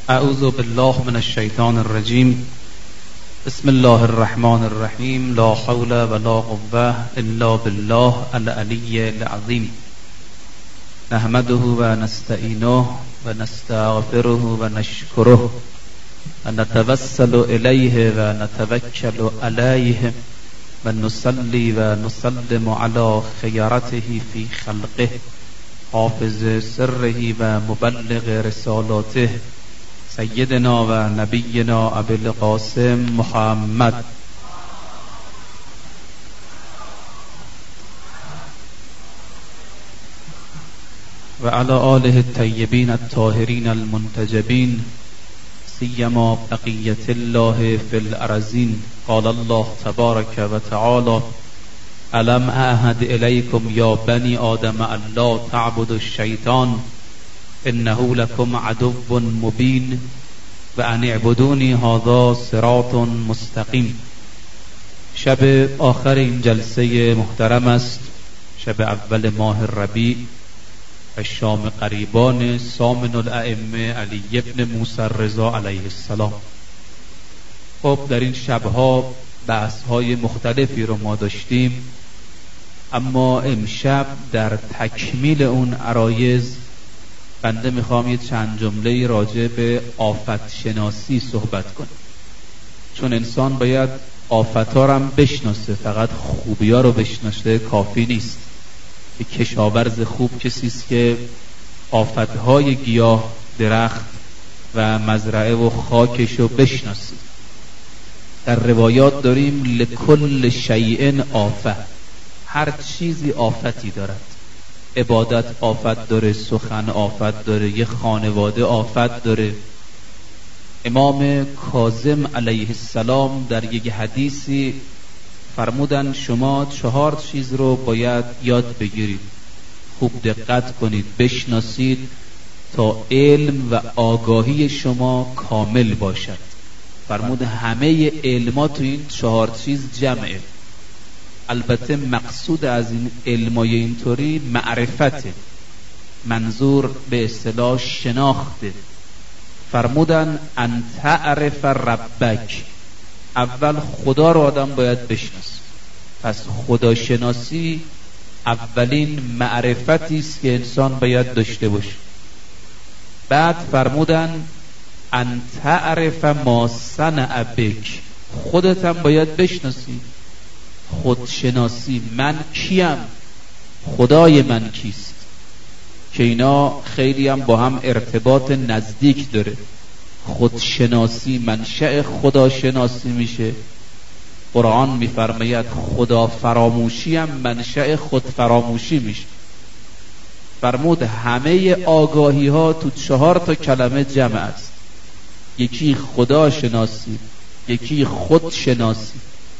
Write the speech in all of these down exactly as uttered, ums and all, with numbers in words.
اعوذ بالله من الشیطان الرجیم. بسم الله الرحمن الرحیم. لا حول ولا قوة الا بالله العلی العظیم. نحمده و نستعینه و نستغفره و نشکره و نتوسل الیه و نتوکل علیه و نصلی و نسلم علی خیرته فی خلقه حافظ سره و مبلغ رسالاته سیدنا و نبینا ابی القاسم محمد و علی آله الطیبین الطاهرین المنتجبین سیما بقیة الله فی الارضین. قال الله تبارک و تعالی: الم اعهد الیکم یا بنی آدم الا تعبدوا الشیطان انه لکم عدو مبین و ان اعبدونی هذا صراط مستقیم. شب آخر این جلسه محترم است، شب اول ماه ربیع و شام قریبان سامن الائمه علی ابن موسی الرضا علیه السلام. خب در این شبها بحث‌های مختلفی رو ما داشتیم، اما امشب در تکمیل اون عرایض بنده میخوام یه چند جمله راجع به آفت شناسی صحبت کنم، چون انسان باید آفت‌ها رو هم بشناسه، فقط خوبی‌ها رو بشناسه کافی نیست. یک کشاورز خوب کسی است که آفت‌های گیاه، درخت و مزرعه و خاکش رو بشناسه. در روایات داریم لکل شیء آفه، هر چیزی آفتی دارد. عبادت آفت داره، سخن آفت داره، یه خانواده آفت داره. امام کاظم علیه السلام در یک حدیثی فرمودن شما چهار چیز رو باید یاد بگیرید، خوب دقت کنید، بشناسید تا علم و آگاهی شما کامل باشد. فرمود همه علما تو این چهار چیز جمعه. البته مقصود از این علمای اینطوری معرفته، منظور به اصطلاح شناخته. فرمودن ان تعرف ربک، اول خدا رو آدم باید بشناس. پس خداشناسی اولین معرفتی است که انسان باید داشته باشه. بعد فرمودن ان تعرف ما صنع بک، خودت هم باید بشناسی. خودشناسی، من کیم، خدای من کیست، که اینا خیلی هم با هم ارتباط نزدیک داره. خودشناسی منشأ خداشناسی میشه. قرآن میفرماید خدا فراموشی هم منشأ خود فراموشی میشه. فرمود همه آگاهی ها تو چهار تا کلمه جمع است. یکی خداشناسی، یکی خودشناسی.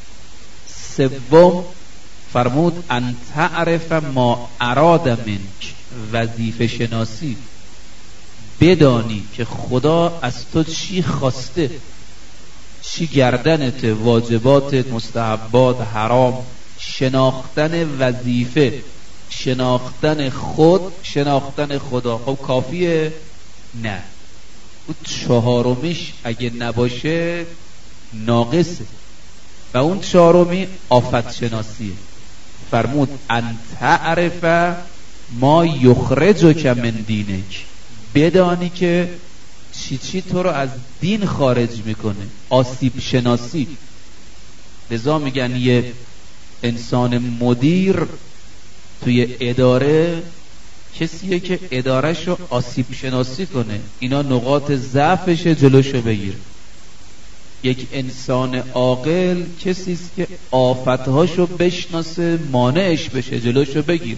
سوم فرمود ان تعرف ما اراد منک، وظیفه شناسی، بدانی که خدا از تو چی خواسته، چی گردنت، واجبات، مستحبات، حرام. شناختن وظیفه، شناختن خود، شناختن خدا. خب کافیه؟ نه، اون چهارمیش اگه نباشه ناقصه. و اون چهارمی آفت شناسیه. فرمود ان تعرف ما یخرجک من دینک، بدانی که چی چی تو رو از دین خارج میکنه. آسیب شناسی. لذا میگن یه انسان مدیر توی اداره کسیه که ادارهش رو آسیب شناسی کنه، اینا نقاط ضعفش جلوشو بگیره. یک انسان عاقل کسی است که آفتهاشو بشناسه، مانعش بشه، جلوشو بگیر.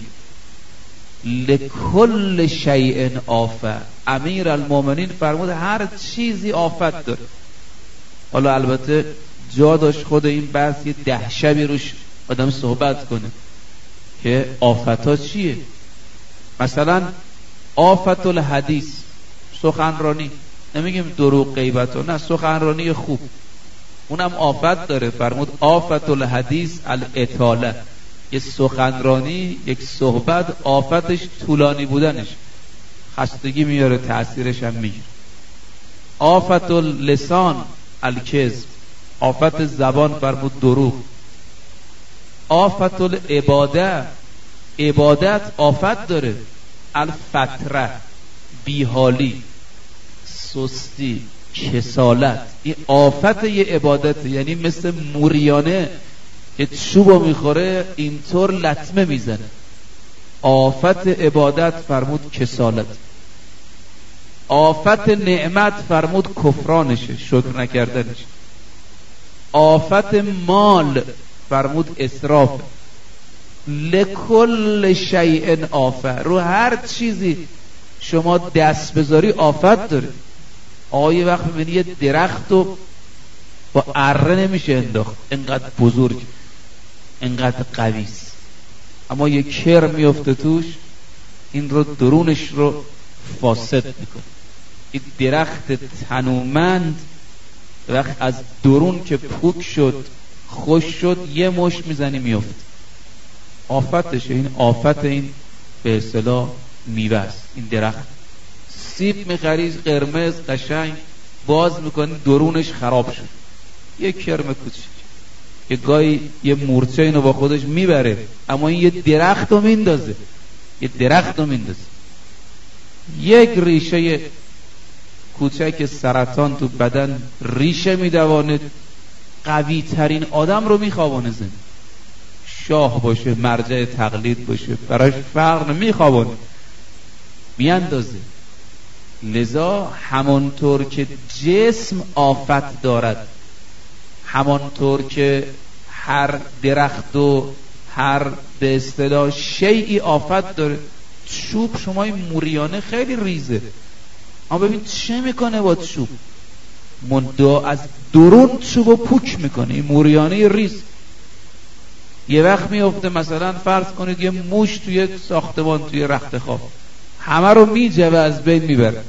لکل شیء آفه، امیر المومنین فرمود هر چیزی آفت داره. حالا البته جا داشت خود این بحث یه ده شبی روش آدم صحبت کنه که آفتها چیه. مثلا آفت الحدیث، سخنرانی، نمیگیم دروغ غیبت ها، نه، سخنرانی خوب اونم آفت داره. فرمود آفت الحدیث الاطاله، یک سخنرانی، یک صحبت آفتش طولانی بودنش، خستگی میاره، تأثیرش هم میگیره. آفت اللسان الکذب، آفت زبان فرمود دروغ. آفت العباده، عبادت آفت داره، الفتره، بیحالی، سستی، کسالت. این آفت یه عبادت، یعنی مثل موریانه که چوبو میخوره اینطور لطمه میزنه. آفت عبادت فرمود کسالت. آفت نعمت فرمود کفرانشه، شکر نکردنش. آفت مال فرمود اسراف. لکل شیء آفه، رو هر چیزی شما دست بذاری آفت داره. آقا یه وقت میبینی یه درخت رو با اره نمیشه انداخت، انقدر بزرگ، انقدر قویست، اما یه کر میفته توش، این رو درونش رو فاسد میکنه. این درخت تنومند وقت از درون که پوک شد، خوش شد، یه مش میزنی میفته. آفتشه این، آفت این به اصطلاح میوه است. این درخت سیب میخری قرمز قشنگ، باز میکنی درونش خراب شد، یه کرم کوچیک که گاهی یه مورچه اینو با خودش میبره، اما این یه درخت رو میندازه، یه درخت رو میندازه. یک ریشه کوچک سرطان تو بدن ریشه میدوانه، قوی ترین آدم رو میخوابانه. زمین شاه باشه، مرجع تقلید باشه، براش فرق نمیخوابانه، میاندازه. لذا همانطور که جسم آفت دارد، همانطور که هر درخت و هر به اصطلاح شیئی آفت داره. چوب شما این موریانه خیلی ریزه، اما ببین چه میکنه با چوب، مندا از درون چوبو پوک میکنه. این موریانه ریز یه وقت میفته، مثلا فرض کنید یه موش توی ساختمان، توی رخت خواب، همه رو میجوه، از بین میبره.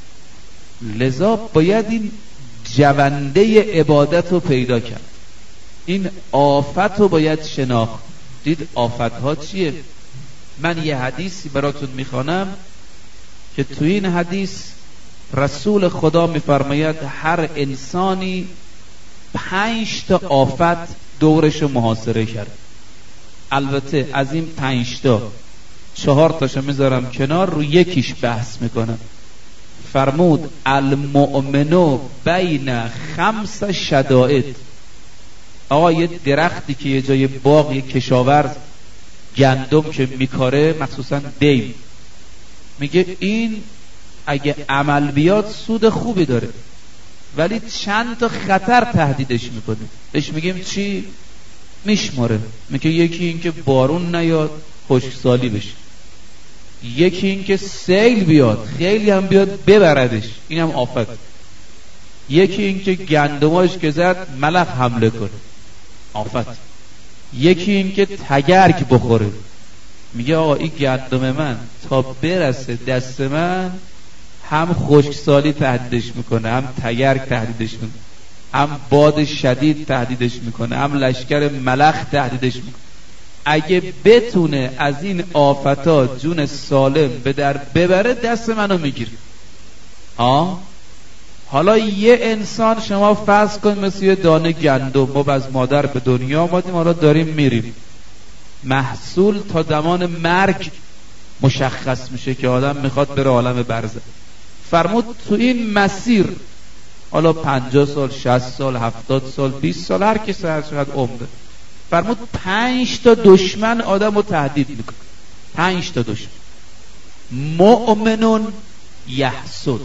لذا باید این جونده عبادت رو پیدا کرد، این آفت رو باید شناخت. دید آفت ها چیه؟ من یه حدیثی براتون میخوانم که تو این حدیث رسول خدا میفرماید هر انسانی پنج تا آفت دورش رو محاصره کرد. البته از این پنج تا چهار تاشو میذارم کنار، رو یکیش بحث میکنم. فرمود المؤمنو بین خمس شدائد. آقا یه درختی که یه جای باغ، یه کشاورز گندم که میکاره، مخصوصا دیم، میگه این اگه عمل بیاد سود خوبی داره، ولی چند تا خطر تهدیدش میکنه. بهش میگیم چی؟ میشماره. میگه یکی این که بارون نیاد خشکسالی بشه، یکی این که سیل بیاد خیلی هم بیاد ببردش، این هم آفت، یکی این که گندماش که زد ملخ حمله کنه، آفت، یکی این که تگرگ بخوره. میگه آقا این گندم من تا برسه دست من هم خشکسالی تهدیدش میکنه، هم تگرگ تهدیدش میکنه، هم باد شدید تهدیدش میکنه، هم لشکر ملخ تهدیدش میکنه. اگه بتونه از این آفتا جون سالم به در ببره، دست منو میگیره. آه حالا یه انسان شما فرض کن مثل یه دانه گندم، ما از مادر به دنیا آمدیم، حالا داریم میریم، محصول تا زمان مرگ مشخص میشه که آدم میخواد بره عالم برزخ. فرمود تو این مسیر، حالا پنجاه سال، شصت سال، هفتاد سال، بیست سال، هر کسی هر چقدر عمره، فرمود پنج تا دشمن آدم رو تهدید میکنه. پنج تا دشمن. مؤمنون یحسد،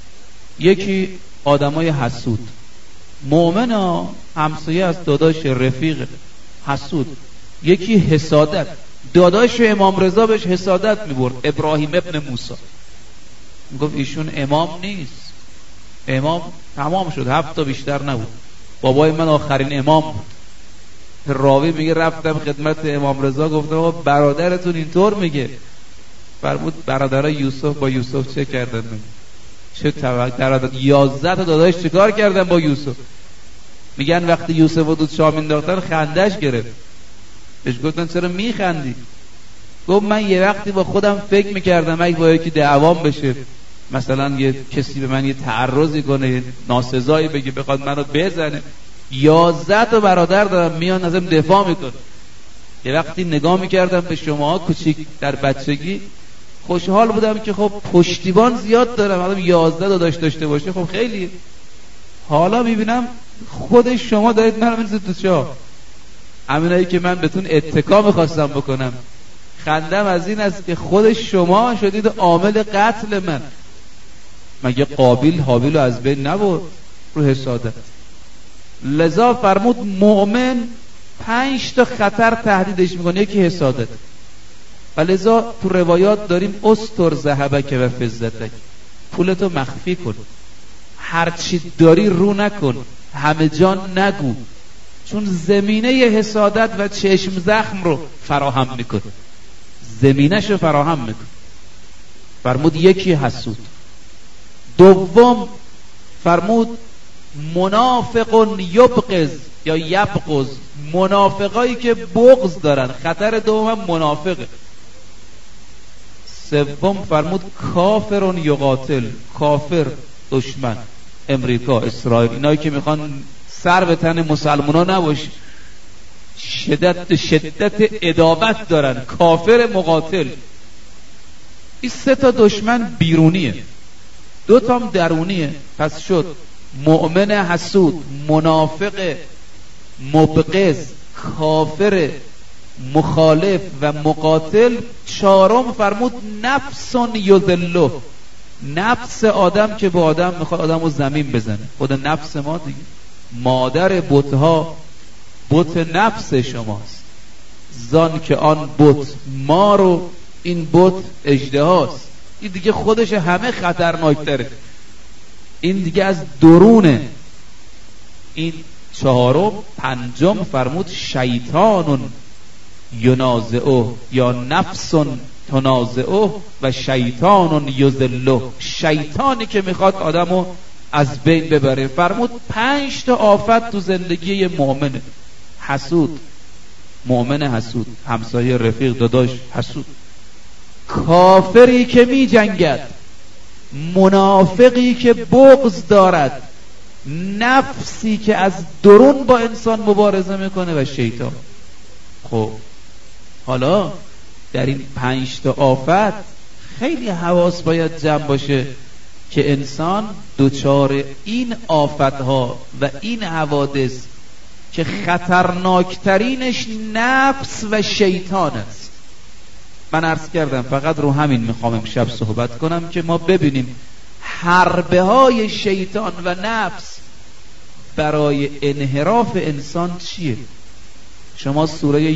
یکی آدمای حسود. مؤمن ها همسایه از داداش، رفیق، حسود. یکی حسادت، داداش امام رضا بهش حسادت میبرد، ابراهیم ابن موسی، میگفت ایشون امام نیست، امام تمام شد، هفت تا بیشتر نبود، بابای من آخرین امام بود. راوی میگه رفتم خدمت امام رضا، گفتم برادرتون اینطور میگه. فرمود برادرای یوسف با یوسف چه کردن؟ چه توقع یازده تا داداش چیکار کردن با یوسف؟ میگن وقتی یوسف رو دود شام انداختن خندش گرفت. بهش گفتن چرا میخندی؟ گفت من یه وقتی با خودم فکر میکردم اگه با یکی دعوام بشه مثلا یه کسی به من یه تعرضی کنه، ناسزایی بگه، بخواد منو بزنه، یازده تا برادر دارم میان ازم دفاع میکنه. یه وقتی نگاه میکردم به شما کوچیک در بچگی خوشحال بودم که خب پشتیبان زیاد دارم، آدم یازده تا داشت داشته باشه خب خیلی. حالا میبینم خود شما دارید منو میذارید تو چاه. همینایی که من بهتون اتکا میخواستم بکنم، خندم از این است که خود شما شدید عامل قتل من. مگه قابیل حابیل رو از بین نبرد رو حسادت؟ لذا فرمود مؤمن پنج تا خطر تهدیدش میکنه، یکی حسادت. و لذا تو روایات داریم استر ذهبک و فضتک، پولتو مخفی کن، هرچی داری رو نکن، همه جان نگو، چون زمینه حسادت و چشم زخم رو فراهم میکن، زمینش رو فراهم میکن. فرمود یکی حسود. دوم فرمود منافق یبغض یا یبغض، منافقایی که بغض دارن، خطر دوم منافقه. سوم فرمود کافر یقاتل، کافر دشمن، امریکا، اسرائیل، اینایی که میخوان سر به تن مسلمونا نباشه، شدت شدت عداوت دارن، کافر مقاتل. این سه تا دشمن بیرونیه، دو تام درونیه. پس شد مؤمن حسود، منافق مبغض، کافر مخالف و مقاتل. چهارم فرمود نفس یذله، نفس آدم که به آدم میخواد آدم رو زمین بزنه. خود نفس ما دیگه، مادر بتها بت نفس شماست، زان که آن بت ما رو، این بت اژدهاست. این دیگه خودش همه خطرناکتره، این دیگه از درونه. این چهارم. پنجم فرمود شیطان ینازعه یا نفس تنازعه و شیطان یذله، شیطانی که میخواد آدمو از بین ببره. فرمود پنج تا آفت تو زندگی مؤمنه. حسود، مؤمن حسود، همسایه، رفیق، داداش حسود. کافری که می جنگد، منافقی که بغض دارد، نفسی که از درون با انسان مبارزه میکنه و شیطان. خب حالا در این پنج تا آفت خیلی حواس باید جمع باشه که انسان دوچار این آفتها و این حوادث که خطرناکترینش نفس و شیطان است. من عرض کردم فقط رو همین میخوام امشب صحبت کنم که ما ببینیم حربه های شیطان و نفس برای انحراف انسان چیه. شما سوره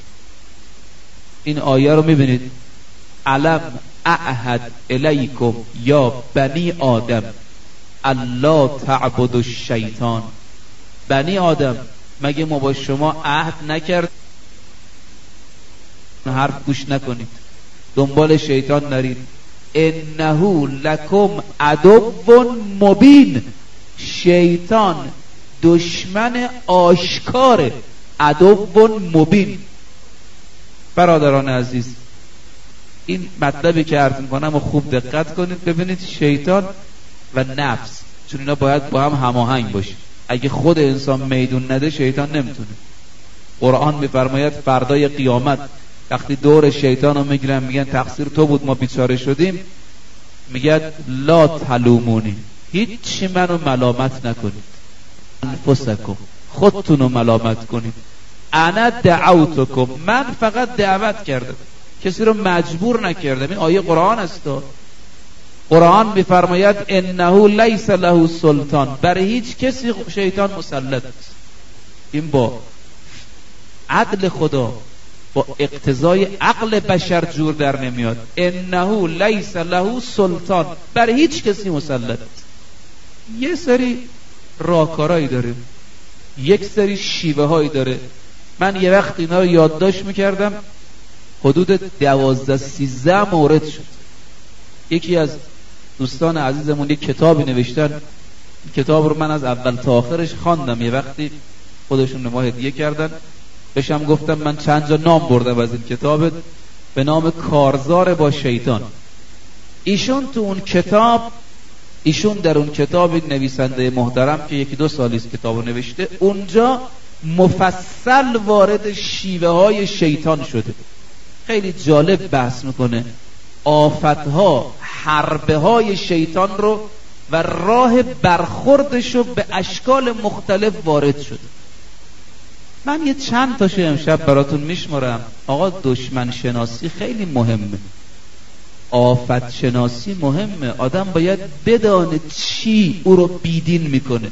این آیه رو میبینید، علم اعهد الیکم یا بنی آدم الا تعبدوا الشیطان. بنی آدم، مگه ما با شما عهد نکرد حرف گوش نکنید، دنبال شیطان نرید؟ انه لکم عدو مبین، شیطان دشمن آشکار، عدو مبین. برادران عزیز، این مطلبی که عرض میکنم و خوب دقت کنید، ببینید شیطان و نفس، چون اینا باید با هم هماهنگ باشه. اگه خود انسان میدون نده شیطان نمیتونه. قرآن میفرماید فردای قیامت وقتی دور شیطان رو میگیرن میگن تقصیر تو بود ما بیچاره شدیم، میگه لا تلومونی، هیچی منو ملامت نکنید، انفسکم، خودتونو ملامت کنید، انا دعوتکم، من فقط دعوت کردم، کسی رو مجبور نکردم. این آیه قرآن است. قرآن میفرماید انه لیس له سلطان، برای هیچ کسی شیطان مسلط است. این با عدل خدا، با اقتضای عقل بشر جور در نمیاد. انه لیس له سلطان، برای هیچ کسی مسلط است. یه سری راهکارهایی داره، یک سری شیوه هایی داره. من یه وقت اینا رو یادداشت میکردم، حدود دوازده سیزده مورد شد. یکی از دوستان عزیزمون یک کتابی نوشتن، کتاب رو من از اول تا آخرش خواندم. یه وقتی خودشون به ما هدیه کردن، بهشم گفتم من چند جا نام بردم از این کتاب، به نام کارزار با شیطان. ایشون تو اون کتاب ایشون در اون کتاب، نویسنده محترم که یکی دو سالیست کتابو نوشته، اونجا مفصل وارد شیوه های شیطان شده. خیلی جالب بحث میکنه آفتها، حربه های شیطان رو و راه برخوردش رو به اشکال مختلف وارد شده. من یه چند تاشو امشب براتون میشمارم. آقا دشمن شناسی خیلی مهمه، آفت شناسی مهمه. آدم باید بدانه چی او رو بیدین میکنه،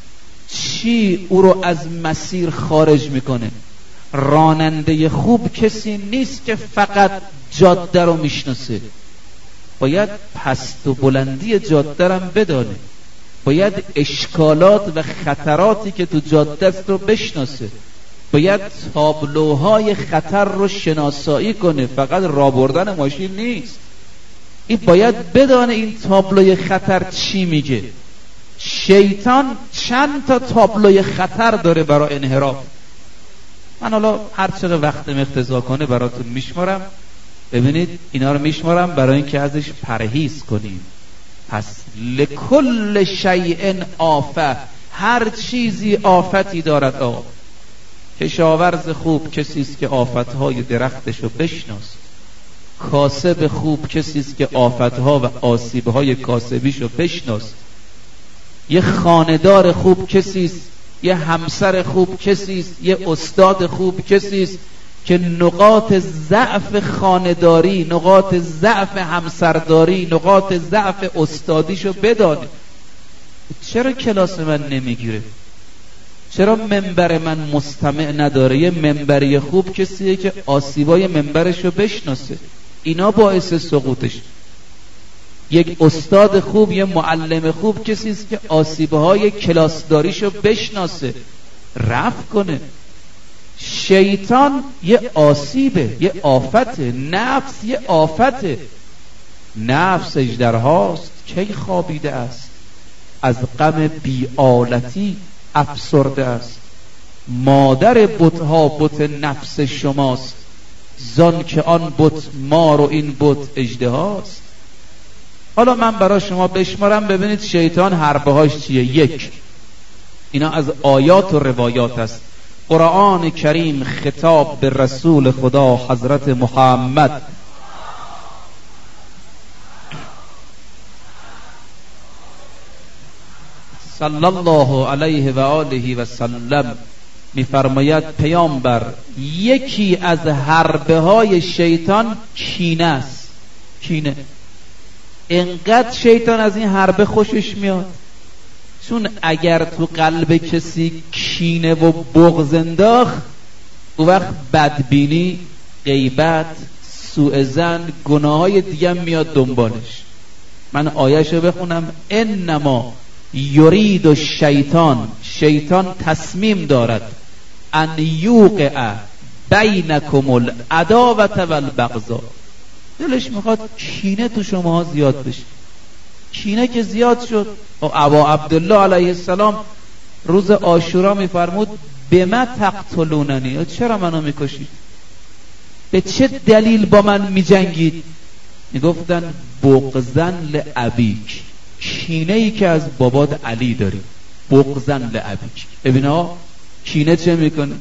چی او رو از مسیر خارج میکنه. راننده خوب کسی نیست که فقط جاده رو میشناسه، باید پست و بلندی جاده رو بدانه، باید اشکالات و خطراتی که تو جاده است رو بشناسه، باید تابلوهای خطر رو شناسایی کنه. فقط راه بردن ماشین نیست، این باید بدانه این تابلوی خطر چی میگه. شیطان چند تا تابلوی خطر داره برای انحراف. من حالا هر چقدر وقت اقتضا کنه براتون میشمارم. ببینید اینا رو میشمارم برای اینکه ازش پرهیز کنیم. پس لکل شیء آفه، هر چیزی آفتی دارد. آقا کشاورز خوب کسی است که آفتهای درختش رو بشناسه. کاسب خوب کسی است که آفتها و آسیبهای کاسبیش رو بشناسه. یه خانه‌دار خوب کسی است، یه همسر خوب کسی است، یه استاد خوب کسی است که نقاط ضعف خانه‌داری، نقاط ضعف همسرداری، نقاط ضعف استادیشو بدانه. چرا کلاس من نمیگیره؟ چرا منبر من مستمع نداره؟ یه منبری خوب کسیه که آسیبای منبرشو بشناسه. اینا باعث سقوطش. یک استاد خوب، یه معلم خوب کسی است که آسیبهای کلاسداریشو بشناسه، رفع کنه. شیطان یه آسیبه، یه آفته. نفس یه آفته. نفس اژدرهاست کی خوابیده است، از غم بی‌آلتی افسرده است. مادر بت‌ها بت نفس شماست، زان که آن بت مار و این بت اژدهاست. حالا من برای شما بشمارم ببینید شیطان حربه هاش چیه. یک، اینا از آیات و روایات است. قرآن کریم خطاب به رسول خدا حضرت محمد صلی الله علیه و آله و سلم میفرماید پیامبر یکی از حربه های شیطان کینه است. کینه. انقدر شیطان از این حربه خوشش میاد، چون اگر تو قلب کسی کینه و بغض انداخت، او وقت بدبینی، غیبت، سوء ظن، گناههای دیگه میاد دنبالش. من آیه‌شو بخونم. انما یرید الشیطان، شیطان تصمیم دارد ان یوقع بینکم العداوة والبغضاء، دلش میخواد کینه تو شما زیاد بشه. کینه که زیاد شد، ابا عبدالله علیه السلام روز عاشورا میفرمود بما تقتلوننی، چرا منو میکشید؟ به چه دلیل با من میجنگید؟ میگفتن بغضن لابیک، کینه ای که از بابات علی داری. بغضن لابیک. ببین ها کینه چه میکنه.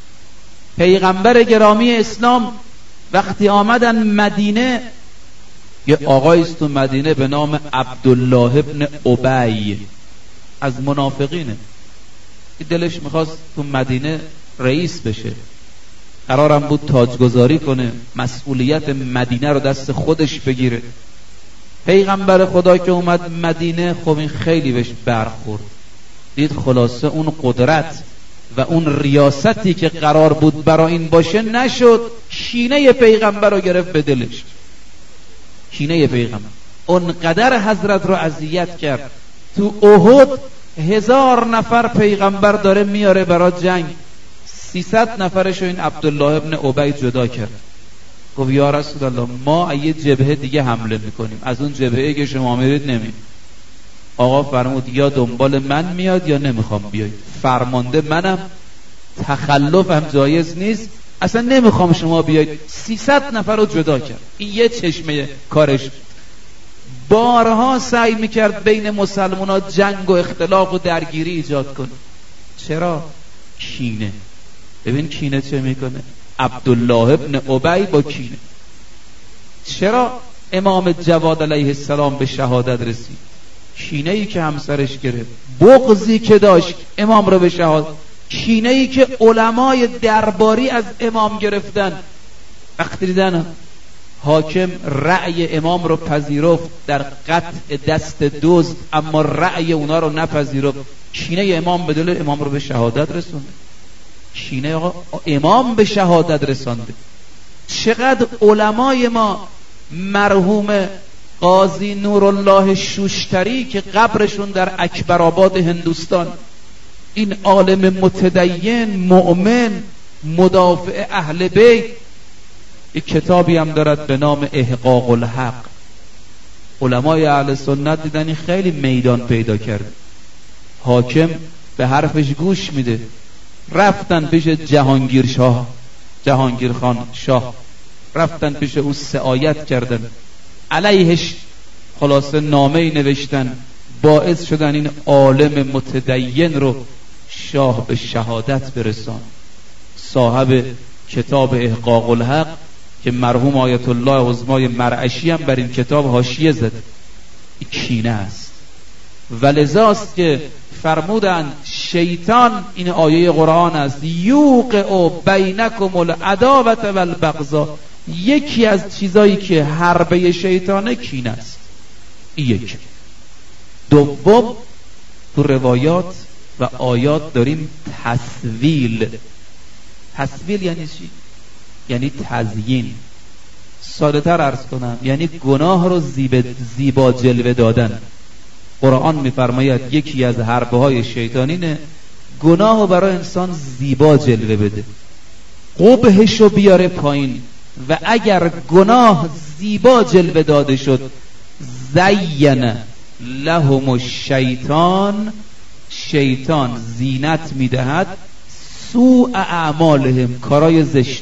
پیغمبر گرامی اسلام وقتی آمدن مدینه، یه آقایست تو مدینه به نام عبدالله ابن ابی، از منافقینه. دلش میخواست تو مدینه رئیس بشه، قرارم بود تاجگذاری کنه، مسئولیت مدینه رو دست خودش بگیره. پیغمبر خدا که اومد مدینه، خب این خیلی بهش برخورد. دید خلاصه اون قدرت و اون ریاستی که قرار بود برای این باشه نشد. کینه پیغمبر رو گرفت به دلش. کینه پیغمبر اونقدر حضرت رو اذیت کرد. تو احد هزار نفر پیغمبر داره میاره برای جنگ، سیصد نفرش رو این عبدالله ابن ابی جدا کرد. گفت یا رسول الله ما یه جبهه دیگه حمله میکنیم، از اون جبهه که شما میرید نمید. آقا فرمود یا دنبال من میاد یا نمیخوام بیاید. فرمانده منم، تخلف هم جایز نیست، اصلا نمیخوام شما بیاید. سیصد نفر رو جدا کرد. این یه چشمه کارش. بارها سعی میکرد بین مسلمان ها جنگ و اختلاف و درگیری ایجاد کنه. چرا؟ کینه. ببین کینه چه میکنه. عبدالله ابن ابی با کینه. چرا امام جواد علیه السلام به شهادت رسید؟ کینه ای که همسرش گرفت، بغضی که داشت امام رو به شهادت، کینه ای که علمای درباری از امام گرفتن. وقتی دیدن حاکم رأی امام رو پذیرفت در قطع دست دزد، اما رأی اونا رو نپذیرفت، کینه امام به دل امام رو به شهادت رسونده. کینه آقا امام به شهادت رسانده. چقدر علمای ما، مرحوم قاضی نورالله شوشتری که قبرشون در اکبرآباد هندوستان، این عالم متدین مؤمن مدافع اهل بیت، یک کتابی هم دارد به نام احقاق الحق. علمای اهل سنت دیدن این خیلی میدان پیدا کرده، حاکم به حرفش گوش میده. رفتن پیش جهانگیر شاه، جهانگیر خان شاه، رفتن پیش او سعایت کردن، علیهش خلاصه نامه‌ای نوشتن، باعث شدن این عالم متدین رو شاه به شهادت برسان. صاحب کتاب احقاق الحق که مرحوم آیت الله عظمای مرعشی هم بر این کتاب حاشیه زد، این کینه است. ولذاست که فرمودند شیطان، این آیه قرآن است، یوقع بینکم العداوة والبغضاء، یکی از چیزایی که حربه شیطانه کینه است. یک. دوم، تو روایات و آیات داریم تسویل. تسویل یعنی چی؟ یعنی تزیین. ساده تر عرض کنم، یعنی گناه رو زیبا جلوه دادن. قرآن میفرماید یکی از حربه های شیطانینه گناه رو برای انسان زیبا جلوه بده، قبحش رو بیاره پایین، و اگر گناه زیبا جلوه داده شد زین لهم الشیطان، شیطان زینت میدهد سوء اعمالهم، کارای زشت.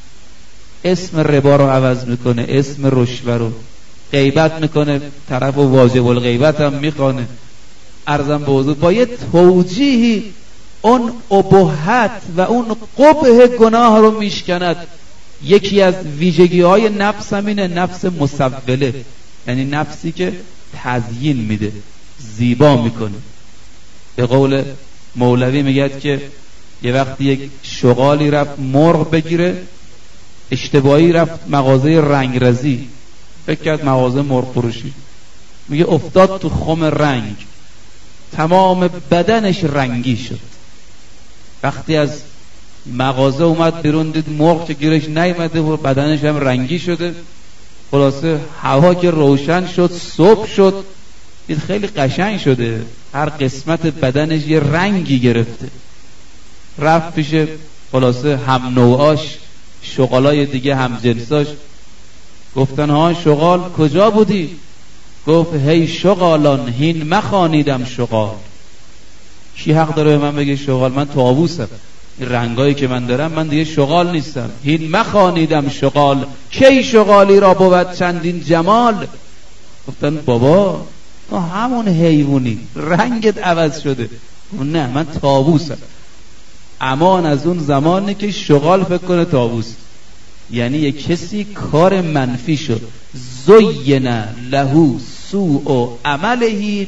اسم ربا رو عوض میکنه، اسم رشوه رو، غیبت میکنه، طرف و واجب الغیبت هم میخوانه. عرضم به حضور با یه توجیهی اون ابهت و اون قبح گناه رو میشکند. یکی از ویژگی های نفس همینه، نفس مسوله، یعنی نفسی که تزیین میده، زیبا میکنه. به قول مولوی میگه که یه وقتی یک شغالی رفت مرغ بگیره، اشتباهی رفت مغازه رنگرزی، فکر کرد مغازه مرغ فروشی، میگه افتاد تو خم رنگ، تمام بدنش رنگی شد. وقتی از مغازه اومد بیرون دید مرغ که گیرش نیامده و بدنش هم رنگی شده. خلاصه هوا که روشن شد، صبح شد، دید خیلی قشنگ شده، هر قسمت بدنش یه رنگی گرفته. رفت پیش خلاصه هم نوعاش، شغالای دیگه هم جنساش، گفتن ها شغال کجا بودی؟ گفت هی شغالان هین مخانیدم شغال. کی حق داره به من بگه شغال؟ من طاووسم، این رنگایی که من دارم من دیگه شغال نیستم. هین مخانیدم شغال، کی شغالی را بود چندین جمال. گفتن بابا تو همون حیوانی، رنگت عوض شده. نه من طاووسم. امان از اون زمانی که شغال فکر کنه طاووس، یعنی یک کسی کار منفی شد. زین له سوء عمله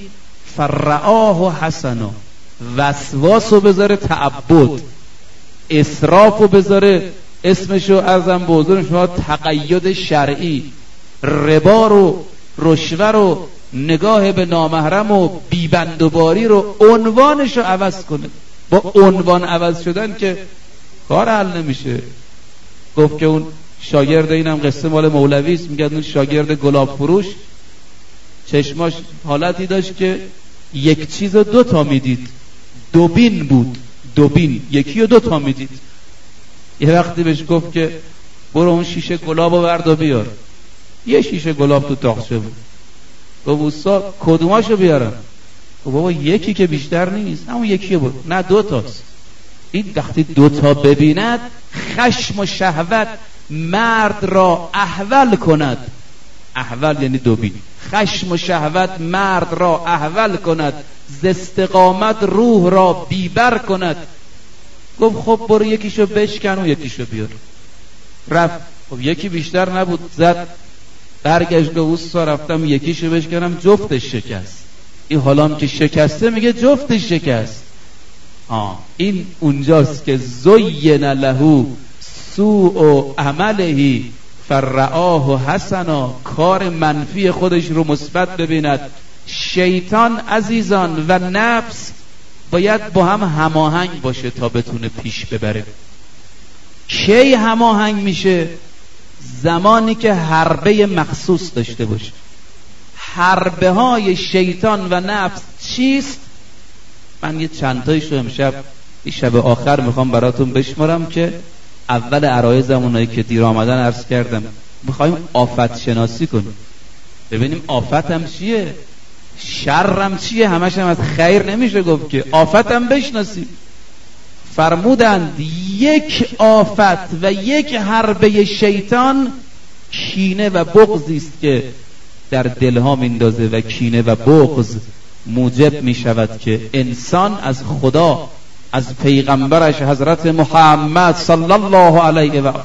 فرآه حسنا، وسواسو بذاره تعبد، اسرافو بذاره اسمشو ارزم به حضور شما تقید شرعی، ربا رو، رشوه رو، نگاه به نامحرم و بیبندوباری رو عنوانشو عوض کنه. با عنوان عوض شدن که کار حل نمیشه. گفت که اون شاگرد، اینم قصه مال مولوی است، میگن اون شاگرد گلاب فروش چشماش حالتی داشت که یک چیز رو دو تا میدید، دوبین بود، دوبین، یکی رو دو تا میدید. یه وقتی بهش گفت که برو اون شیشه گلاب رو برد و بیار. یه شیشه گلاب تو تاقچه بود. گفت استاد کدوماشو بیارم؟ گفت بابا یکی که بیشتر نیست، همون یکی بود. نه دو تاست. این وقتی دو تا ببیند خشم و شهوت مرد را احول کند. احول یعنی دوبین. خشم و شهوت مرد را احول کند، ز استقامت روح را بیبر کند. گفت خب برو یکیشو بشکن و یکیشو بیار. رفت، خب یکی بیشتر نبود، زد برگشت و اوستا رفتم یکیشو بشکنم، جفتش شکست. این حالام که شکسته میگه جفتش شکست. آه این اونجاست که زین له سوء عمله فرآه حسنا، کار منفی خودش رو مثبت ببیند. شیطان عزیزان و نفس باید با هم هماهنگ باشه تا بتونه پیش ببره. کی هماهنگ میشه؟ زمانی که حربه مخصوص داشته باشه. حربه های شیطان و نفس چیست؟ من یه چند تایشو امشب این شب آخر میخوام براتون بشمارم که اول عرایزم اونایی که دیر آمدن عرض کردم. میخوایم آفت شناسی کنیم، ببینیم آفتم چیه، شرم چیه. همش هم از خیر نمیشه گفت که، آفتم بشناسیم. فرمودند یک آفت و یک حربه شیطان کینه و بغضی است که در دلها میندازه و کینه و بغض موجب میشود که انسان از خدا، از پیغمبرش حضرت محمد صلی الله علیه و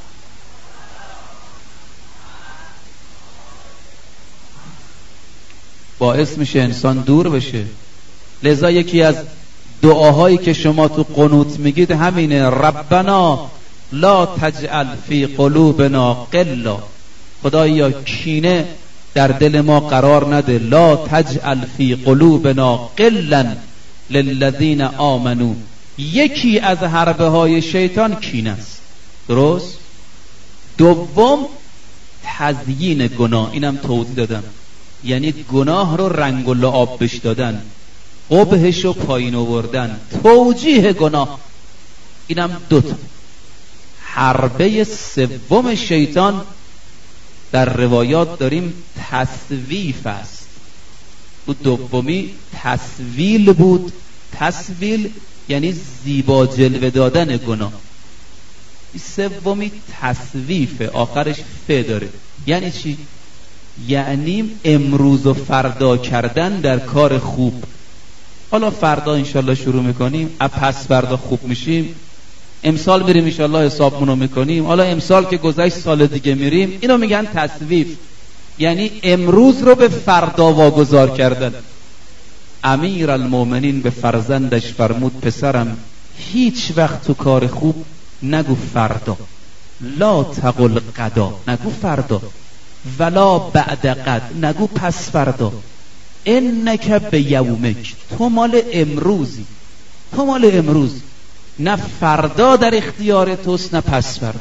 باعث میشه انسان دور بشه. لذا یکی از دعاهایی که شما تو قنوت میگید همینه، ربنا لا تجعل فی قلوبنا غلا، خدایا کینه در دل ما قرار نده. لا تجعل فی قلوبنا غلا للذین آمنو. یکی از حربه های شیطان کینه است، درست؟ دوم تزیین گناه، اینم توضیح دادم، یعنی گناه رو رنگ و لعاب بش دادن، قبحش رو پایین آوردن، توجیه گناه، اینم دوتا. حربه سوم شیطان در روایات داریم تسویف است. او دومی تسویل بود. تسویل یعنی زیبا جلوه دادن گناه. سومی تسویف، آخرش ف داره. یعنی چی؟ یعنی امروز و فردا کردن در کار خوب. حالا فردا انشالله شروع میکنیم، پس فردا خوب میشیم، امسال میریم انشالله حسابمونو میکنیم، حالا امسال که گذشت سال دیگه میریم. اینو میگن تسویف، یعنی امروز رو به فردا واگذار کردن. امیر المومنین به فرزندش فرمود پسرم هیچ وقت تو کار خوب نگو فردا، لا تقل غدا، نگو فردا، ولا بعد قد، نگو پس فردا، انک به یومک، تو مال امروزی، تو مال امروز، نه فردا در اختیار توست نه پس فردا.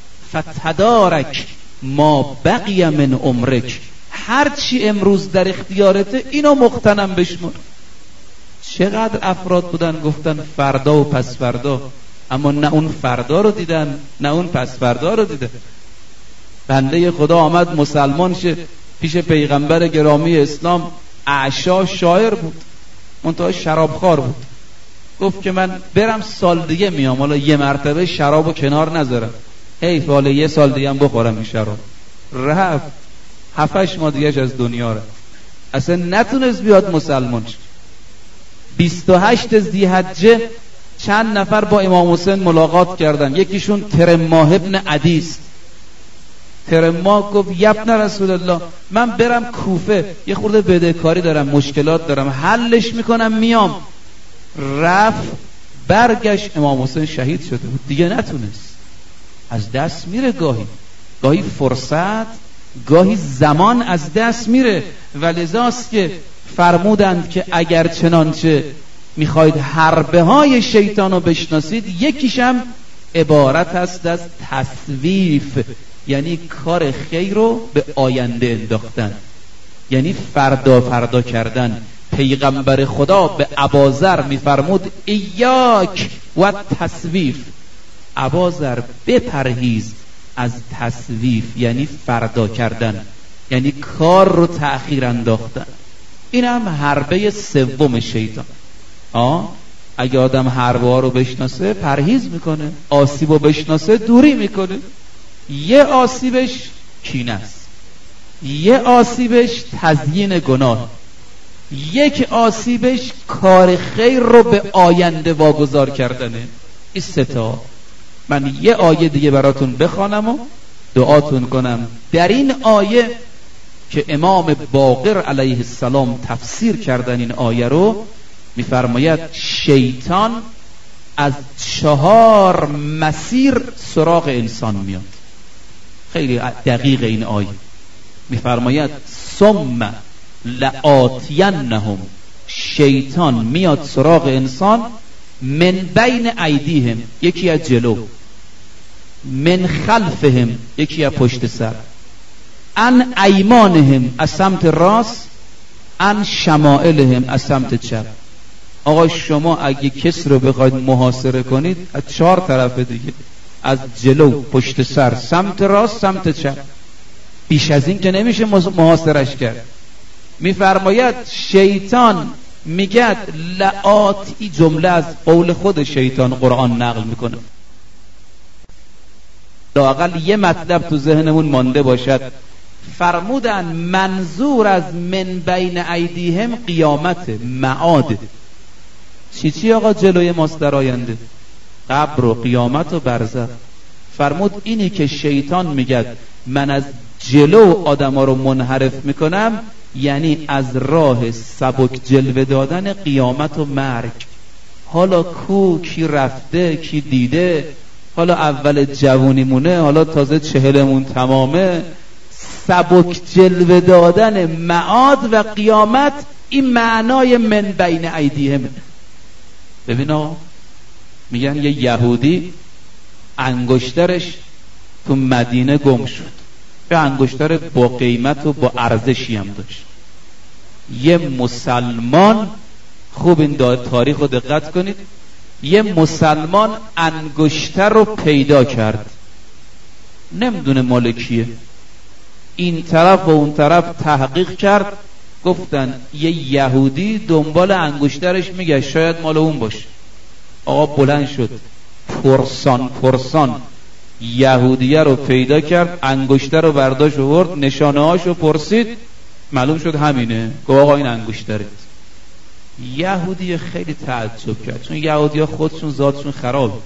فتدارک ما بقی من عمرک، هرچی امروز در اختیارته اینو مغتنم بشمار. چقدر افراد بودن گفتن فردا و پس فردا، اما نه اون فردا رو دیدن نه اون پس فردا رو دیدن. بنده خدا آمد مسلمان شه پیش پیغمبر گرامی اسلام، اعشا شاعر بود، منتها شرابخوار بود. گفت که من برم سال دیگه میام، حالا یه مرتبه شرابو کنار نذارم، حیف حالا یه سال دیگه هم بخورم این شراب. رفت هفتش ماه دیگهش از دنیا رفت، اصلا نتونست بیاد مسلمان شه. بیست و هشت ذی‌حجه چند نفر با امام حسین ملاقات کردن، یکیشون ترماه ابن عدی است. ترماه گفت یبن رسول الله من برم کوفه، یه خورده بدهکاری دارم، مشکلات دارم، حلش میکنم میام. رفت برگشت، امام حسین شهید شده بود، دیگه نتونست، از دست میره. گاهی گاهی فرصت، گاهی زمان از دست میره. ولذاست که فرمودند که اگر چنانچه میخواید حربه های شیطان رو بشناسید، یکیشم عبارت است از تسویف، یعنی کار خیر رو به آینده انداختن، یعنی فردا فردا کردن. پیغمبر خدا به اباذر میفرمود ایاک و تسویف، اباذر بپرهیز از تسویف، یعنی فردا کردن، یعنی کار رو تأخیر انداختن. این هم حربه سوم شیطان. آه اگه آدم حربه ها رو بشناسه پرهیز میکنه، آسیب رو بشناسه دوری میکنه. یه آسیبش کینه است، یه آسیبش تزیین گناه، یک آسیبش کار خیر رو به آینده واگذار کردنه. این سه تا. من یه آیه دیگه براتون بخوانم و دعاتون کنم. در این آیه که امام باقر علیه السلام تفسیر کردن این آیه رو، میفرماید شیطان از چهار مسیر سراغ انسان میاد. خیلی دقیق این آیه. میفرماید ثم لآتینهم، شیطان میاد سراغ انسان، من بین ایدیهم، یکی از جلو، من خلفهم، یکی از پشت سر، ان ایمانهم، از سمت راست، ان شمائلهم، از سمت چپ. آقا شما اگه کس رو بخواید محاصره کنید از چهار طرف دیگه، از جلو، پشت سر، سمت راست، سمت چپ. بیش از این که نمیشه محاصرش کرد. میفرماید شیطان میگه لآتی، جمله از قول خود شیطان قرآن نقل میکنه، لااقل یه مطلب تو ذهنمون مانده باشد. فرمودن منظور از من بین ایدیهم قیامت، معاد. چی چی آقا جلوی ماست در آینده؟ قبر و قیامت و برزخ. فرمود اینی که شیطان میگه من از جلو آدما رو منحرف میکنم، یعنی از راه سبک جلوه دادن قیامت و مرگ. حالا کو کی رفته کی دیده، حالا اول جوونیمونه، حالا تازه چهلمون تمامه. سبک جلوه دادن معاد و قیامت، این معنای من بین ایدیهم. ببین آقا، میگن یه یهودی انگشترش تو مدینه گم شد، یه انگشتر با قیمت و با ارزشی هم داشت. یه مسلمان، خوب این تاریخ رو دقت کنید، یه مسلمان انگشتر رو پیدا کرد، نمیدونه مال کیه. این طرف و اون طرف تحقیق کرد، گفتن یه یهودی دنبال انگشترش میگه، شاید مال اون باشه. آقا بلند شد، پرسان پرسان یهودیه رو پیدا کرد، انگشتر رو برداشت و برد، نشانه هاشو پرسید، معلوم شد همینه. گفت آقا این انگشتره. یهودی خیلی تعجب کرد، چون یهودی ها خودشون ذاتشون خراب،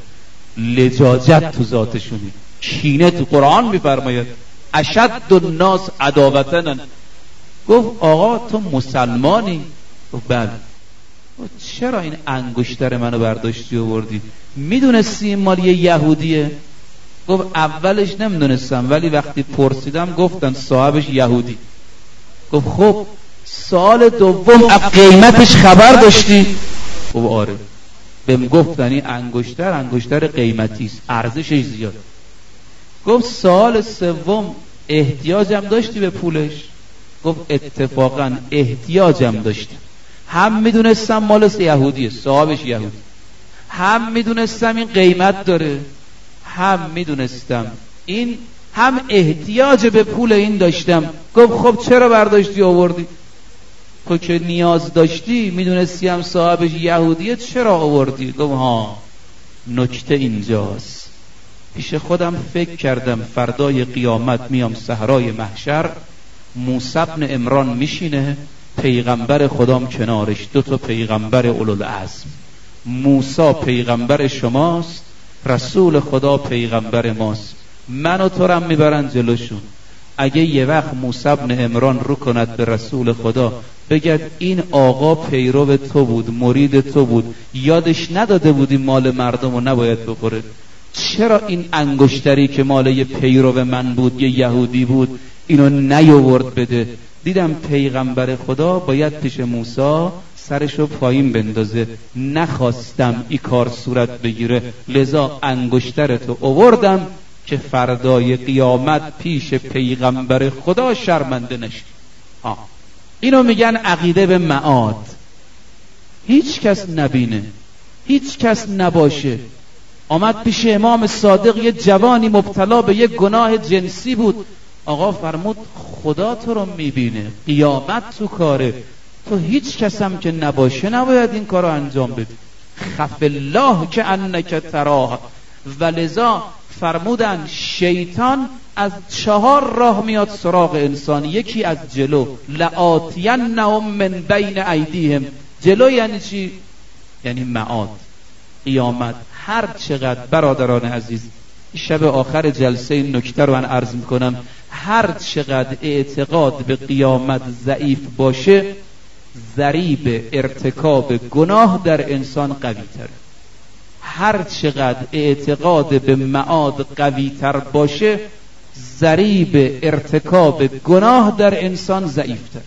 لجاجت تو ذاتشونی، کینه. تو قرآن میفرماید اشد الناس عداوتن. گفت آقا تو مسلمانی؟ گفت بله. چرا این انگشتر منو برداشتی و بردی؟ میدونستی این مال یه یهودیه؟ گفت اولش نمیدونستم، ولی وقتی پرسیدم گفتن صاحبش یهودی. گفت خب سال دوم از قیمتش خبر داشتی؟ گفت آره. بهم گفتن این انگشتر انگشتر قیمتی است، ارزشش زیاد. گفت سال سوم احتیاجم داشتی به پولش؟ گفت اتفاقا احتیاجم داشتم، هم میدونستم مال یهودیه، صاحبش یهودی، هم میدونستم این قیمت داره، هم میدونستم این، هم احتیاج به پول این داشتم. گفت خب چرا برداشتی آوردی؟ تو که نیاز داشتی، میدونستی هم صاحبش یهودیه، چرا آوردی؟ گفت ها، نکته اینجاست. پیش خودم فکر کردم فردای قیامت میام صحرای محشر، موسی بن عمران میشینه، پیغمبر خدام کنارش، دو تا پیغمبر اولوالعزم. موسی پیغمبر شماست، رسول خدا پیغمبر ماست، من و تو رم میبرن جلوشون. اگه یه وقت موسی بن عمران رو کند به رسول خدا، بگد این آقا پیرو تو بود، مرید تو بود، یادش نداده بودی مال مردم و نباید بخوره، چرا این انگشتری که مال یه پیرو من بود، یه یهودی بود، اینو نیاورد بده؟ دیدم پیغمبر خدا باید پیش موسی سرشو پایین بندازه، نخواستم این کار صورت بگیره، لذا انگشترتو آوردم که فردای قیامت پیش پیغمبر خدا شرمنده نشی. آه. اینو میگن عقیده به معاد. هیچ کس نبینه، هیچ کس نباشه. آمد پیش امام صادق یه جوانی مبتلا به یه گناه جنسی بود. آقا فرمود خدا تو رو میبینه، قیامت تو کاره، تو هیچ کس هم که نباشه نباید این کار رو انجام بدی. خف الله که انک تراه. ولذا فرمودن شیطان از چهار راه میاد سراغ انسان. یکی از جلو، لآتینهم من بین ایدیهم. جلو یعنی چی؟ یعنی معاد، قیامت. هر چقدر برادران عزیز، شب آخر جلسه این نکته رو من عرض میکنم، هر چقدر اعتقاد به قیامت ضعیف باشه، ضریب ارتکاب گناه در انسان قوی تره. هر چقدر اعتقاد به معاد قوی تر باشه، ضریب ارتکاب گناه در انسان ضعیف تره.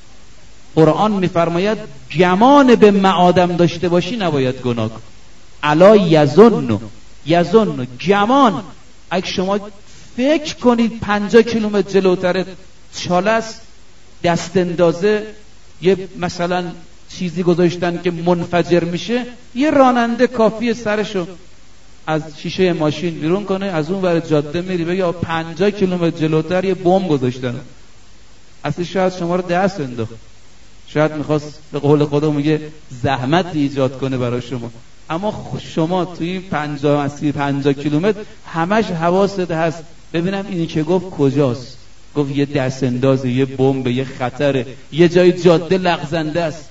قرآن میفرماید گمان به معادم داشته باشی نباید گناه کن. الا یظن، یظن گمان. اگه شما فکر کنید پنجاه کیلومتر جلوتر چاله است، دست اندازه یه مثلا چیزی گذاشتن که منفجر میشه، یه راننده کافیه سرشو از شیشه ماشین بیرون کنه، از اون ور جاده میری بگی پنجاه کیلومتر جلوتر یه بمب گذاشتن. اصلا شاید شما رو دست انداخت، شاید میخواست به قول خدا میگه زحمت ایجاد کنه برای شما. اما شما توی این پنجاه مسیر پنجاه کیلومتر همش حواست هست ببینم اینی که گفت کجاست. گفت یه دست اندازه، یه بمب، یه خطره، یه جای جاده لغزنده است.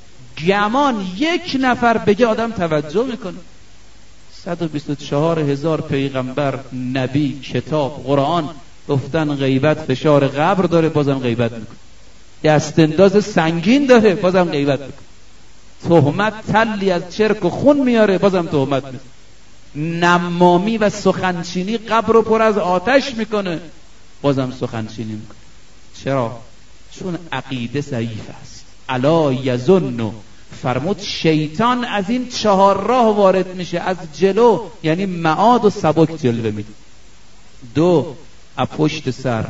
گمان یک نفر بگه آدم توجه میکنه. صد و بیست و چهار هزار پیغمبر، نبی، کتاب، قرآن گفتن غیبت فشار قبر داره، بازم غیبت میکنه. دست انداز سنگین داره، بازم غیبت میکنه. تهمت تلی از چرک و خون میاره، بازم تهمت میکنه. نمامی و سخنچینی قبر رو پر از آتش میکنه، بازم سخنچینی میکنه. چرا؟ چون عقیده ضعیف است. الا یظن، فرمود شیطان از این چهار راه وارد میشه. از جلو یعنی معاد و سبک جلوه میده. دو، از پشت سر.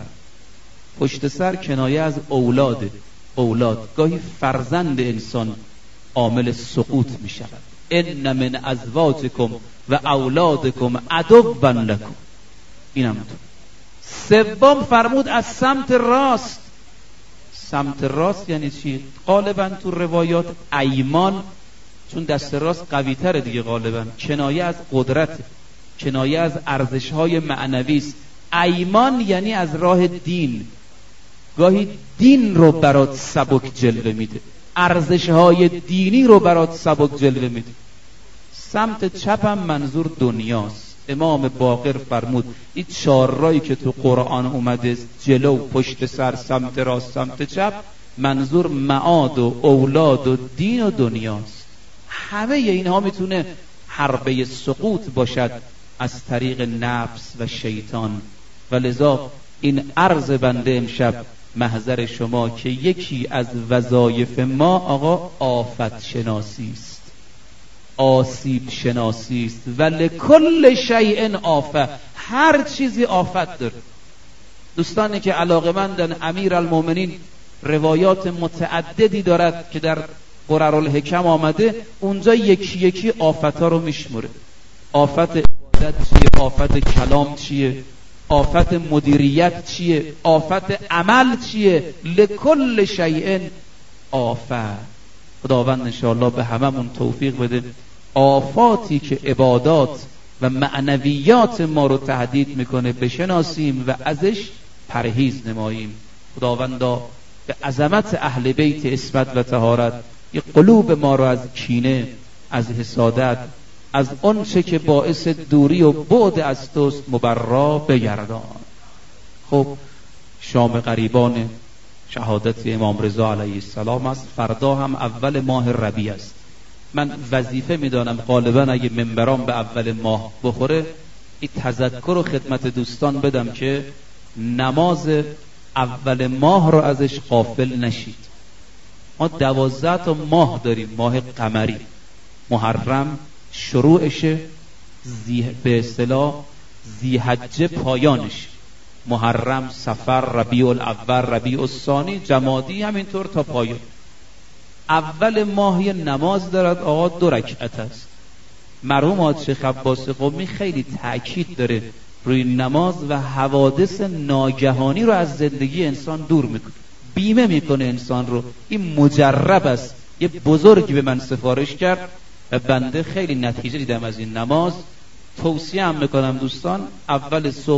پشت سر کنایه از اولاده. اولاد گاهی فرزند انسان عامل سقوط میشود. ان من ازواجکم و اولادکم عدوا لکم. اینم تو. سوم فرمود از سمت راست. سمت راست یعنی چی؟ غالبا تو روایات ایمان، چون دست راست قوی تره دیگه، غالبا کنایه از قدرت، کنایه از ارزش های معنوی است. ایمان یعنی از راه دین. گاهی دین رو برات سبک جلوه میده، ارزش های دینی رو برات سبک جلوه میده. سمت چپم منظور دنیاست. امام باقر فرمود این چهار راهی که تو قرآن اومده، جلو، پشت سر، سمت راست، سمت چپ، منظور معاد و اولاد و دین و دنیاست. همه اینها میتونه حربه سقوط باشد از طریق نفس و شیطان. و لذا این عرض بنده امشب محضر شما که یکی از وظایف ما آقا آفت شناسی است، آسیب شناسی است. و لکل شیء آفه، هر چیزی آفت داره. دوستانی که علاقه‌مندن، امیرالمومنین روایات متعددی دارد که در قررالحکم آمده، اونجا یکی یکی آفت‌ها رو میشمره. آفت عبادت چیه؟ آفت کلام چیه؟ آفت مدیریت چیه؟ آفت عمل چیه؟ لکل شیء آفه. خداوند انشاءالله به هممون توفیق بده آفاتی که عبادات و معنویات ما رو تهدید میکنه بشناسیم و ازش پرهیز نماییم. خداوندا به عظمت اهل بیت عصمت و طهارت یه قلوب ما رو از کینه، از حسادت، از اون چه که باعث دوری و بعد از توست مبرا بگردان. خب شام غریبان شهادت امام رضا علیه السلام است. فردا هم اول ماه ربیع است. من وظیفه میدانم غالبا اگه منبرام به اول ماه بخوره این تذکر و خدمت دوستان بدم که نماز اول ماه رو ازش غافل نشید. ما دوازده تا ماه داریم، ماه قمری. محرم شروعشه، زی به اصطلاح ذی‌حجه پایانش، محرم، صفر، ربیع الاول، ربیع الثانی، جمادی، همینطور تا پایان. اول ماهی نماز دارد آقا، دو رکعت است. مرحوم حاج شیخ عباس قمی خیلی تأکید داره روی نماز و حوادث ناگهانی رو از زندگی انسان دور میکنه، بیمه میکنه انسان رو. این مجرب است. یه بزرگی به من سفارش کرد و بنده خیلی نتیجه دیدم از این نماز. توصیه هم میکنم دوستان، اول صبح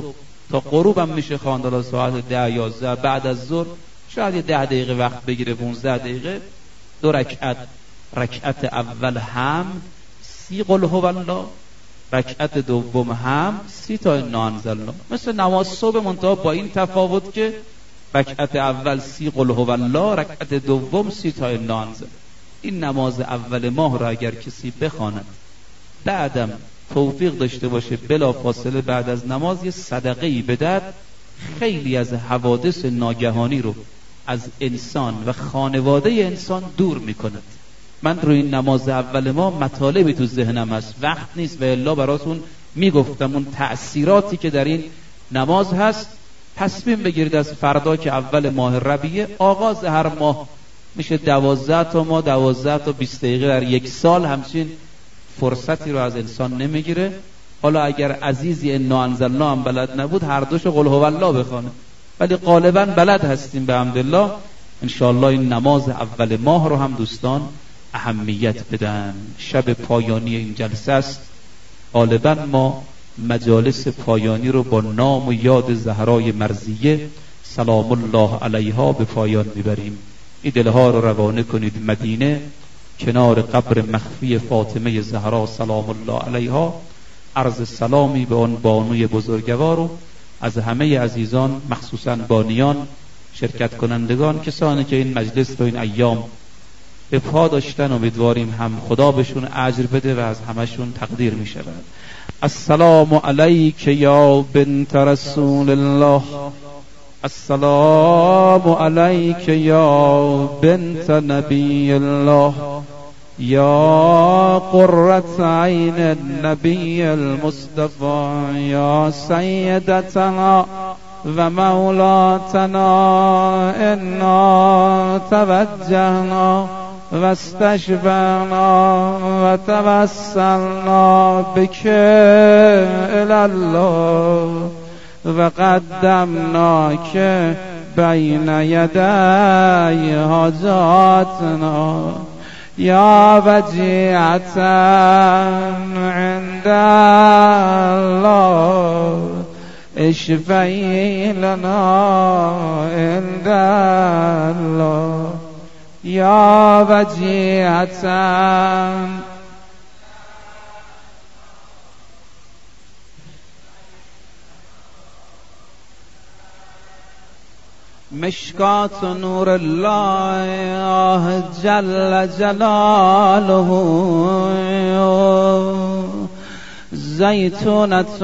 تا غروب هم میشه خواند، حالا ساعت ده یازده بعد از ظهر شاید یه ده دقیقه وقت بگیره، پونزده دقیقه. دو رکعت، رکعت اول هم سی قل هو الله، رکعت دوم هم سی تا انا انزلنا، مثل نماز صبح، منتها با این تفاوت که رکعت اول سی قل هو الله، رکعت دوم سی تا انا انزلنا. این نماز اول ماه را اگر کسی بخواند، بعدم توفیق داشته باشه بلا فاصله بعد از نماز یه صدقه‌ای بدهد، خیلی از حوادث ناگهانی رو از انسان و خانواده انسان دور میکند. من روی این نماز اول ما مطالبی تو ذهنم هست، وقت نیست و الا براتون میگفتم اون تأثیراتی که در این نماز هست. تصمیم بگیرید از فردا که اول ماه ربیع، آغاز هر ماه میشه دوازده تا ماه، دوازده تا بیست دقیقه در یک سال، همچین فرصتی رو از انسان نمیگیره. حالا اگر عزیزی انا انزلنا هم بلد نبود، هر دوشو قل هو الله بخونه، ولی غالبا بلد هستیم به حمدالله. انشاءالله این نماز اول ماه رو هم دوستان اهمیت بدن. شب پایانی این جلسه است. غالبا ما مجالس پایانی رو با نام و یاد زهرای مرضیه سلام الله علیها به پایان میبریم. این دلها رو روانه کنید مدینه، کنار قبر مخفی فاطمه زهرا سلام الله علیها. عرض سلامی به آن بانوی بزرگوار و از همه عزیزان، مخصوصا بانیان، شرکت کنندگان، کسانی که این مجلس رو این ایام به پا داشتن، امیدواریم هم خدا بهشون اجر بده و از همشون تقدیر می شود. السلام علیک یا بنت رسول الله، السلام علیک یا بنت نبی الله، یا قرة عین النبی المصطفى، یا سیدتنا و مولاتنا، انا توجهنا و استشفعنا و توسلنا بک الالله و قدمناک بین یدی حاجاتنا، یا وجیعتا عند الله اشفعی لنا عند الله، یا وجیعتا مشکات نور الله جل جلاله، زیتونة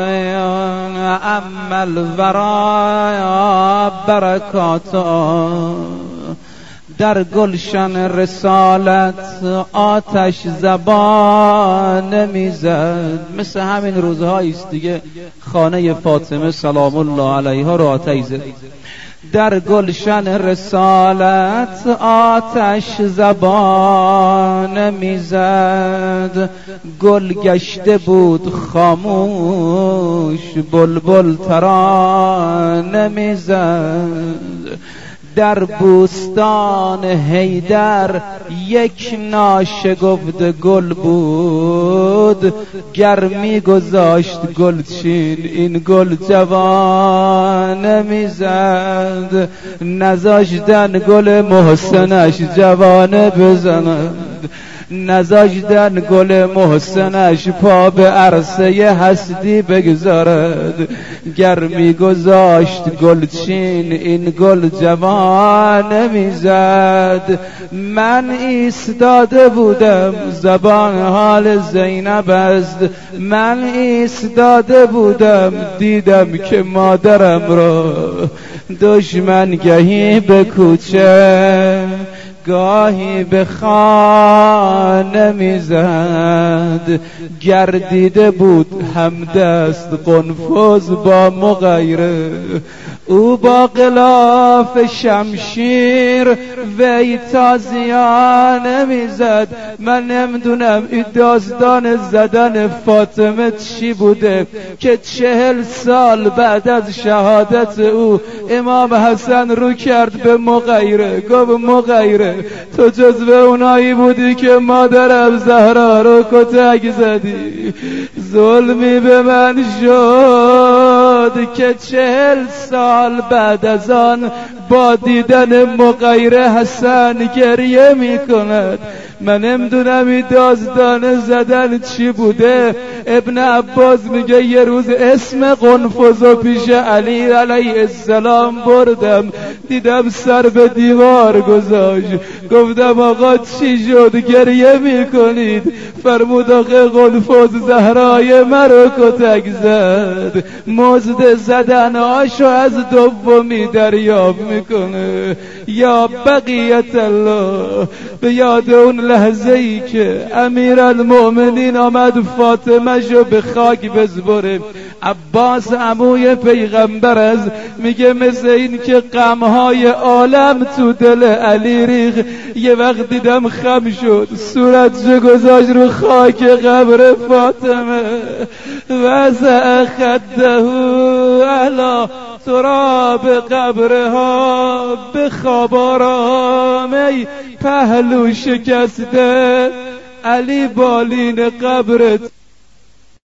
ام الورا برکاته، در گلشن رسالت آتش زبان میزد. مثل همین روزهایی است دیگه، خانه فاطمه سلام الله علیها رو آتش زد. در گلشن رسالت آتش زبان میزد، گل گشته بود خاموش، بلبل ترانه میزد. در بوستان حیدر یک ناشگفت گل بود، گرمی گذاشت گلچین این گل جوان میزد. نذاشتن گل محسنش جوانه بزند، نذاشتن گل محسنش پا به عرصه هستی بگذارد، گرمی گذاشت گلچین این گل جوان میزد. من ایستاده بودم، زبان حال زینب است، من ایستاده بودم دیدم که مادرم را دشمن گهی به کوچه گاهی به خانه میزد، گردیده بود همدست قنفذ با مغیره، او با غلاف شمشیر وی تازیانه میزد. من نمیدونم این داستان زدن فاطمه چی بوده که چهل سال بعد از شهادت او امام حسن رو کرد به مغیره، گفت مغیره غیره، تو جزو اونایی بودی که مادرم زهرا رو کتک زدی. ظلمی به من شد که چهل سال بعد از آن با دیدن مغیر حسن گریه می کند. من نمیدونم این داستان زدن چی بوده. ابن عباس میگه یه روز اسم قنفذو پیش علی علیه السلام بردم، دیدم سر به دیوار گذاشت. گفتم آقا چی شد گریه میکنید؟ فرمود آقا قنفذ زهرای مرا کتک زد. مزد زدن آشو از دومی دریاب میکنه. یا بقیت الله، به یاد اون لحظه ای که امیرالمؤمنین آمد فاطمه شو به خاک بسپره. عباس عموی پیغمبر از میگه مثل این که غمهای عالم تو دل علی ریخ. یه وقت دیدم خم شد، صورتشو گذاشت رو خاک قبر فاطمه. وضع خده علی تراب قبرها، به خواب آرام ای پهلو شکسته، علی بالین قبرت